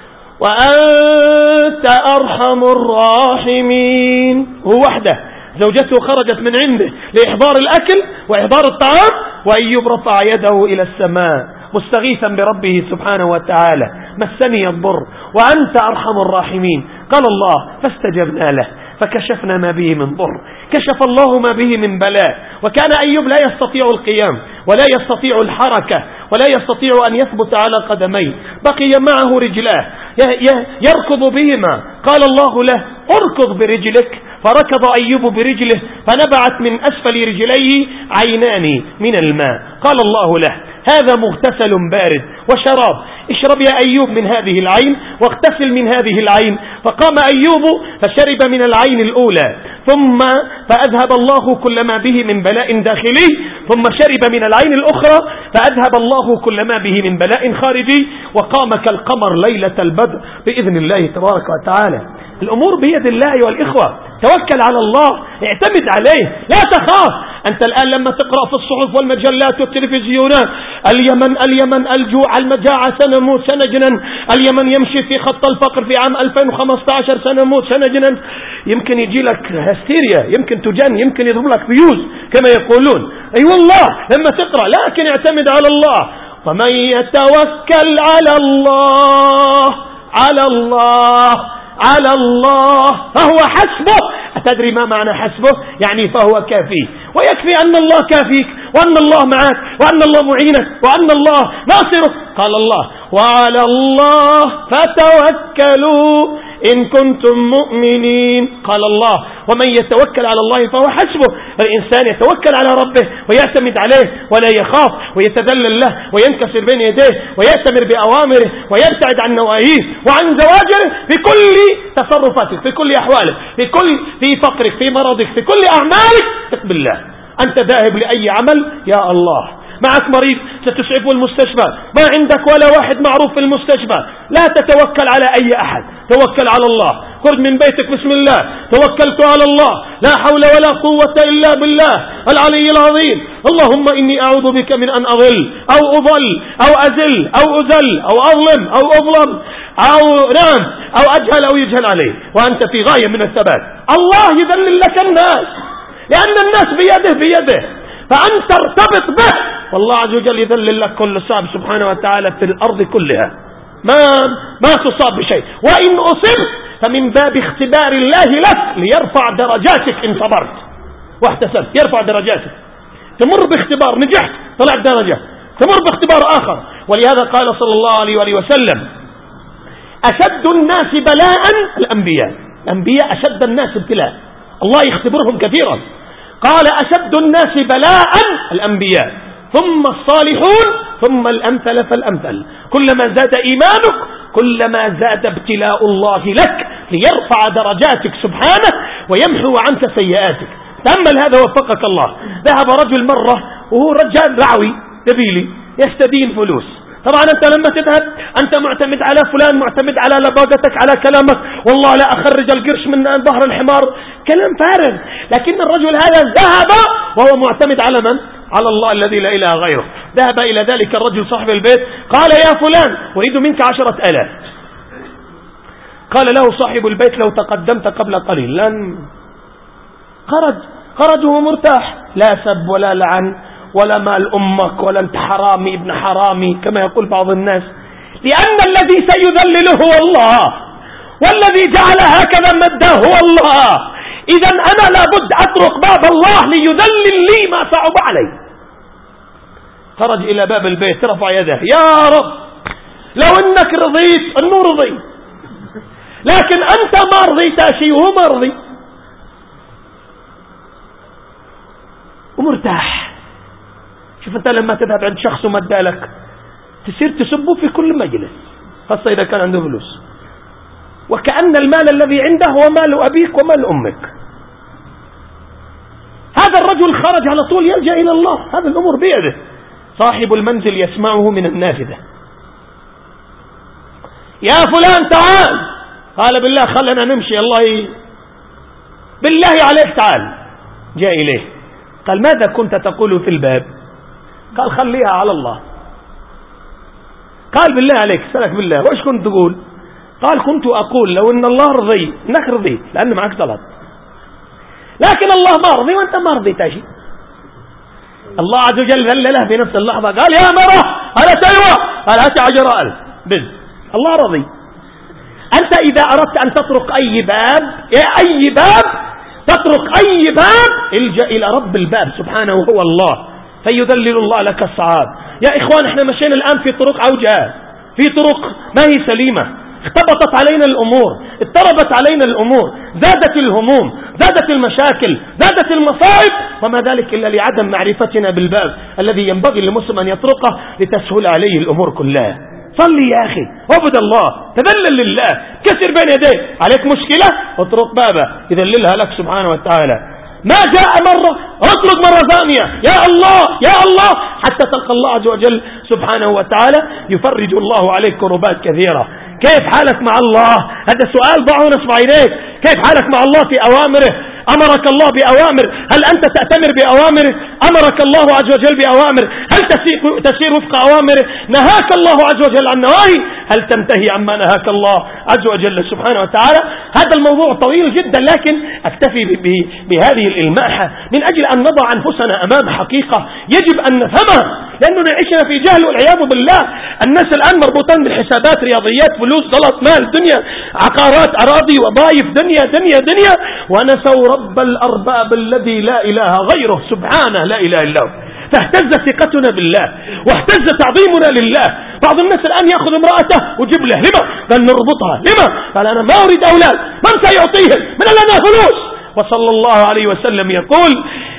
وأنت أرحم الراحمين. هو وحده، زوجته خرجت من عنده لإحضار الأكل وإحضار الطعام، وأيوب رفع يده إلى السماء مستغيثا بربه سبحانه وتعالى، مسني الضر وأنت أرحم الراحمين. قال الله فاستجبنا له فكشفنا ما به من ضر، كشف الله ما به من بلاء، وكان أيوب لا يستطيع القيام ولا يستطيع الحركة ولا يستطيع أن يثبت على قدميه، بقي معه رجلاه يركض بهما. قال الله له اركض برجلك، فركض أيوب برجله فنبعت من أسفل رجليه عينان من الماء. قال الله له هذا مغتسل بارد وشراب، اشرب يا أيوب من هذه العين واغتسل من هذه العين. فقام أيوب فشرب من العين الأولى، ثم فأذهب الله كل ما به من بلاء داخلي، ثم شرب من العين الأخرى فأذهب الله كل ما به من بلاء خارجي، وقام كالقمر ليلة البدر بإذن الله تبارك وتعالى. الأمور بيد الله والإخوة، توكل على الله، اعتمد عليه، لا تخاف. أنت الآن لما تقرأ في الصحف والمجلات والتلفزيونات اليمن الجوع المجاعة سنموت سنجنن، اليمن يمشي في خط الفقر في عام 2015 سنموت سنجنن، يمكن يجي لك هستيريا، يمكن تجن، يمكن يضرب لك فيوز كما يقولون. أي والله لما تقرأ، لكن اعتمد على الله. ومن يتوكل على الله فهو حسبه. أتدري ما معنى حسبه؟ يعني فهو كافي، ويكفي أن الله كافيك، وأن الله معك، وأن الله معينك، وأن الله ناصرك. قال الله وعلى الله فتوكلوا إن كنتم مؤمنين. قال الله ومن يتوكل على الله فهو حسبه. الإنسان يتوكل على ربه ويعتمد عليه ولا يخاف، ويتذلل له وينكسر بين يديه ويأتمر بأوامره ويبتعد عن نواهيه وعن زواجره في كل تصرفاتك، في كل أحوالك، في فقرك، في مرضك، في كل أعمالك. ثق بالله. أنت ذاهب لأي عمل، يا الله معك مريض ستسعفه المستشفى، ما عندك ولا واحد معروف في المستشفى، لا تتوكل على أي أحد، توكل على الله. خرج من بيتك بسم الله، توكلت على الله، لا حول ولا قوة إلا بالله العلي العظيم. اللهم إني أعوذ بك من أن أضل أو أضل أو أزل أو أذل أو أظلم أو أظلم أو نام أو أجهل أو يجهل عليه، وأنت في غاية من الثبات. الله يذلل لك الناس، لأن الناس بيده، فأنت ارتبط به، والله عز وجل يذلل لك كل صعب سبحانه وتعالى في الأرض كلها، ما تصاب بشيء. وإن أصبت فمن باب اختبار الله لك ليرفع درجاتك إن صبرت واحتسبت، يرفع درجاتك. تمر باختبار نجحت طلعت درجة، تمر باختبار آخر. ولهذا قال صلى الله عليه وسلم أشد الناس بلاء الأنبياء أشد الناس ابتلاء، الله يختبرهم كثيرا. قال أشد الناس بلاء الأنبياء ثم الصالحون ثم الأمثل فالأمثل. كلما زاد إيمانك كلما زاد ابتلاء الله لك ليرفع درجاتك سبحانه ويمحو عنك سيئاتك. تأمل هذا وفقك الله. ذهب رجل مرة وهو رجال رعوي دبيلي يستدين فلوس. طبعا أنت لما تذهب أنت معتمد على فلان، معتمد على لباقتك، على كلامك، والله لا أخرج القرش من ظهر الحمار، كلام فارغ. لكن الرجل هذا ذهب وهو معتمد على من؟ على الله الذي لا إله غيره. ذهب إلى ذلك الرجل صاحب البيت قال يا فلان أريد منك 10,000. قال له صاحب البيت لو تقدمت قبل قليل لن. خرج وهو مرتاح، لا سب ولا لعن ولا مال أمك ولا أنت حرامي ابن حرامي كما يقول بعض الناس، لأن الذي سيذلله هو الله، والذي جعل هكذا مده هو الله. إذا أنا لابد أطرق باب الله ليذلل لي ما صعب علي. خرج إلى باب البيت، رفع يده: يا رب لو أنك رضيت أنه رضي، لكن أنت ما رضيت شيء وهو ما رضي ومرتاح. شوف أنت لما تذهب عند شخص ومدالك تصير تسبه في كل مجلس، خاصة إذا كان عنده فلوس، وكأن المال الذي عنده هو مال أبيك ومال أمك. هذا الرجل خرج على طول يلجأ إلى الله، هذا الأمور بيده. صاحب المنزل يسمعه من النافذة: يا فلان تعال. قال: بالله خلنا نمشي، بالله عليك تعال. جاء إليه قال: ماذا كنت تقول في الباب؟ قال: خليها على الله. قال: بالله عليك سألك بالله وإيش كنت تقول؟ قال: كنت أقول لو إن الله رضي إنك رضيت لأن معك طلب، لكن الله ما رضي وأنت ما رضيت شيء. الله عز وجل ذلله في نفس اللحظة، قال: يا مرة ألا تيوى، قال: هات 10,000 بز. الله رضي. أنت إذا أردت أن تطرق أي باب تطرق أي باب، الجأ إلى رب الباب سبحانه هو الله، فيذلل الله لك الصعاب. يا إخوان احنا مشينا الآن في طرق عوجاء، في طرق ما هي سليمة، اختبطت علينا الأمور، اضطربت علينا الأمور، زادت الهموم، زادت المشاكل، زادت المصائب، وما ذلك إلا لعدم معرفتنا بالباب الذي ينبغي للمسلم أن يطرقه لتسهل عليه الأمور كلها. صلي يا أخي، عبد الله، تذلل لله، كسر بين يديه. عليك مشكلة اطرق بابه يذللها لك سبحانه وتعالى. ما جاء مرة اطرق مرة ثانية: يا الله يا الله، حتى تلقى الله عز وجل سبحانه وتعالى يفرج الله عليك كربات كثيرة. كيف حالك مع الله؟ هذا سؤال ضعه نصب عينيك. كيف حالك مع الله في أوامره؟ أمرك الله بأوامر، هل أنت تأتمر بأوامره؟ أمرك الله عز وجل بأوامر، هل تسير وفق أوامره؟ نهاك الله عز وجل عن نواهي، هل تنتهي عما نهاك الله عز وجل سبحانه وتعالى؟ هذا الموضوع طويل جدا، لكن أكتفي بهذه الإلماحة من أجل أن نضع أنفسنا أمام حقيقة يجب أن نفهمها، لأننا عشنا في جهل والعياذ بالله. الناس الآن مربوطين بالحسابات، رياضيات، فلوس، غلط، مال، دنيا، عقارات، أراضي، وظائف، دنيا دنيا دنيا، ونسوا رب الأرباب الذي لا إله غيره سبحانه، لا إله إلا هو. فاهتز ثقتنا بالله واهتز تعظيمنا لله. بعض الناس الآن يأخذ امرأته وجيب له، لما؟ قال نربطها. لما؟ قال أنا ما أريد أولاد، من سيعطيهم؟ من لنا فلوس. وصلى الله عليه وسلم يقول: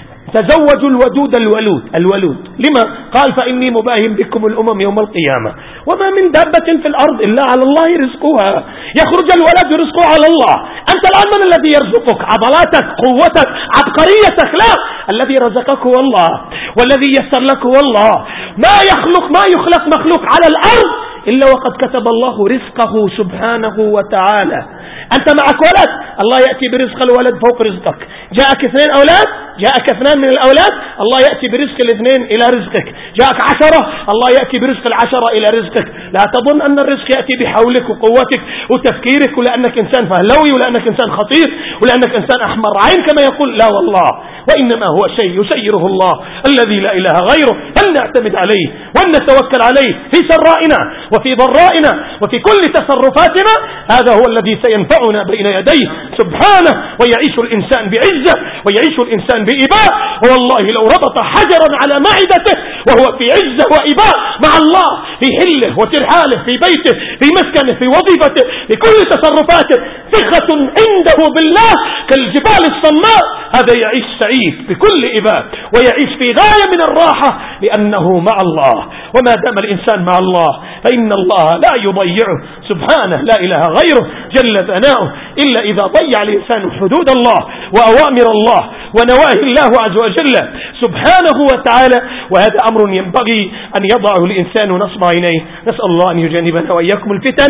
تزوجوا الودود الولود. لما؟ قال: فإني مباهم بكم الأمم يوم القيامة، وما من دابة في الأرض إلا على الله رزقها. يخرج الولد رزقه على الله. أنت الآن من الذي يرزقك؟ عضلاتك، قوتك، عبقريتك؟ لا، الذي رزقك هو الله، والذي يسر لك هو الله. ما يخلق مخلوق على الأرض إلا وقد كتب الله رزقه سبحانه وتعالى. أنت معك ولد، الله يأتي برزق الولد فوق رزقك. جاءك 2 أولاد، جاءك 2 من الأولاد، الله يأتي برزق ال2 إلى رزقك. جاءك 10، الله يأتي برزق ال10 إلى رزقك. لا تظن أن الرزق يأتي بحولك وقوتك وتفكيرك، ولأنك إنسان فهلوي، ولأنك إنسان خطير، ولأنك إنسان أحمر عين كما يقول. لا والله، وإنما هو شيء يسيره الله الذي لا إله غيره. فلنعتمد عليه ولنتوكل عليه في سرائنا وفي ضرائنا وفي كل تصرفاتنا. هذا هو الذي سينفعنا بين يديه سبحانه، ويعيش الإنسان بعزة ويعيش الإنسان بإباء. والله لو ربط حجرا على معدته وهو في عزة وإباء مع الله، في حله وترحاله، في بيته، في مسكنه، في وظيفته، في كل تصرفاته، ثقة عنده بالله كالجبال الصماء، هذا يعيش سعيد بكل إباء ويعيش في غاية من الراحة لأنه مع الله. وما دام الإنسان مع الله فإن الله لا يضيعه سبحانه، لا إله غيره جل ثناؤه، إلا إذا ضيع الإنسان حدود الله وأوامر الله ونواهي الله عز وجل سبحانه وتعالى. وهذا أمر ينبغي أن يضعه الإنسان نصب عينيه. نسأل الله أن يجنبنا وإياكم الفتن،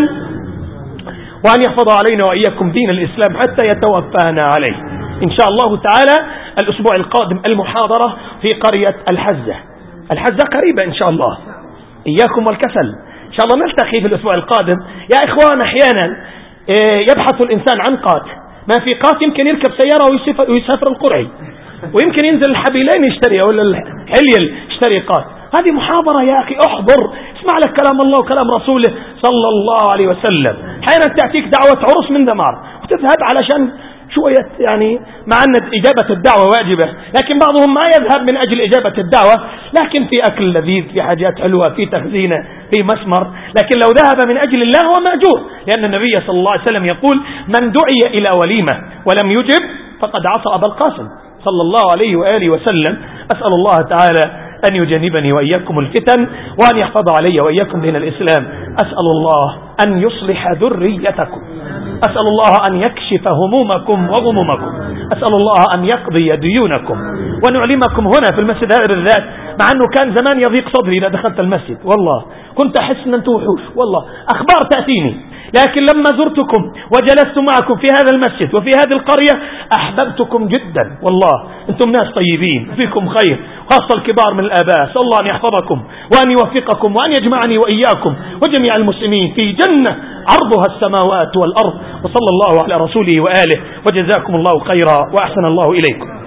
وأن يحفظ علينا وإياكم دين الإسلام حتى يتوفانا عليه. إن شاء الله تعالى الأسبوع القادم المحاضرة في قرية الحزة قريبة إن شاء الله. إياكم والكسل، إن شاء الله نلتقي في الأسبوع القادم. يا إخوان، أحيانا يبحث الإنسان عن قات، ما في قات يمكن يركب سيارة ويسافر القرعي، ويمكن ينزل الحبيلين يشتري ولا الحليل يشتري قات. هذه محاضرة يا أخي، احضر اسمع لك كلام الله وكلام رسوله صلى الله عليه وسلم. أحيانا تأتيك دعوة عرس من دمار وتذهب علشان شوية يعني، مع أن إجابة الدعوة واجبة، لكن بعضهم ما يذهب من أجل إجابة الدعوة، لكن في أكل لذيذ، في حاجات حلوة، في تخزينة، في مسمر. لكن لو ذهب من أجل الله هو مأجور، لأن النبي صلى الله عليه وسلم يقول: من دعي إلى وليمة ولم يجب فقد عصى أبا القاسم صلى الله عليه وآله وسلم. أسأل الله تعالى أن يجنبني وإياكم الفتن، وأن يحفظ علي وإياكم دين الإسلام. أسأل الله أن يصلح ذريتكم، أسأل الله أن يكشف همومكم وغمومكم، أسأل الله أن يقضي ديونكم، ونعلمكم هنا في المسجد هذا بالذات، مع أنه كان زمان يضيق صدري إذا دخلت المسجد، والله كنت أحس أن أنتم وحوش، والله أخبار تأتيني، لكن لما زرتكم وجلست معكم في هذا المسجد وفي هذه القرية أحببتكم جدا، والله أنتم ناس طيبين فيكم خير، خاصة الكبار من الآباء. أسأل الله أن يحفظكم وأن يوفقكم وأن يجمعني وإياكم وجميع المسلمين في جنة عرضها السماوات والأرض. وصلى الله على رسوله وآله، وجزاكم الله خيرا وأحسن الله إليكم.